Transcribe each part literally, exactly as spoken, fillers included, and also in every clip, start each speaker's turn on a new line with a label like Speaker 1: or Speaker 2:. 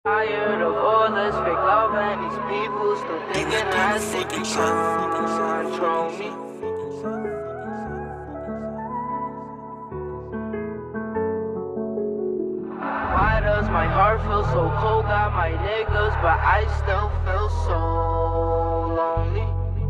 Speaker 1: Tired of all this fake love and these people still thinking that they can control me. Why does my heart feel so cold? Got my niggas, but I still feel so lonely.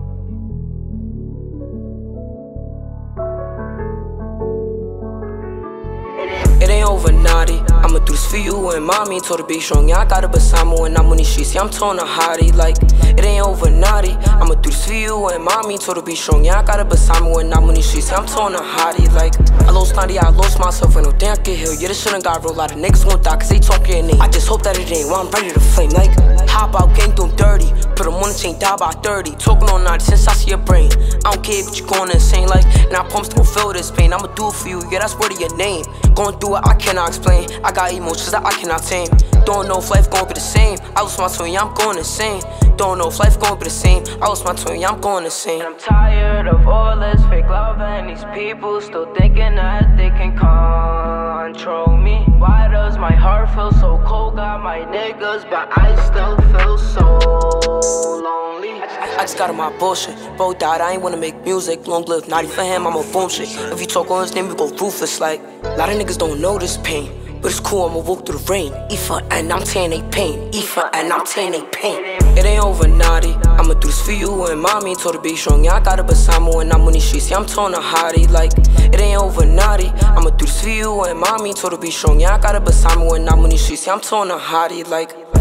Speaker 2: It ain't over, naughty. I'ma do this for you and mommy. Told her be strong, yeah, I got it beside me when I'm on these streets. Yeah, I'm torn a hottie, like, it ain't over, naughty. I'ma do this for you and mommy. Told her be strong, yeah, I got it beside me when I'm on these streets. Yeah, I'm torn a hottie, like, I lost ninety, I lost myself, and no damn I get heal. Yeah, this shit done got real, lot of niggas gon' die, cause they talk your name. I just hope that it ain't, well, I'm ready to flame, like, hop out, gang through dirty. Put them on the chain, die by thirty. Talking on ninety since I see your brain. I don't care if you going insane, like, now pumps gon' feel this pain. I'ma do it for you, yeah, that's word of your name. Going through it, I cannot explain. I got emotions that I cannot tame. Don't know if life gon' be the same. I lost my twin, yeah, I'm going insane. Don't know if life gon' be the same. I lost my twin, yeah, I'm going insane.
Speaker 1: And I'm tired of all this fake love and these people still thinking that they can control me. Why does my heart feel so cold? Got my niggas, but I still feel so lonely.
Speaker 2: I just got on my bullshit. Bro died, I ain't wanna make music. Long live naughty for him, I'm a boom shit. If you talk on his name, we go ruthless. Like, a lot of niggas don't know this pain, but it's cool, I'ma walk through the rain. Aoife and I'm tearing they pain. Aoife and I'm tearing they pain. It ain't over, naughty. I'ma do this for you and mommy. Told her be strong, yeah, I got it beside me when I'm on these streets. Yeah, I'm torn a hottie, like, it ain't over, naughty. I'ma do this for you and mommy. Told her be strong, yeah, I got it beside me when I'm on these streets. Yeah, I'm torn a hottie, like.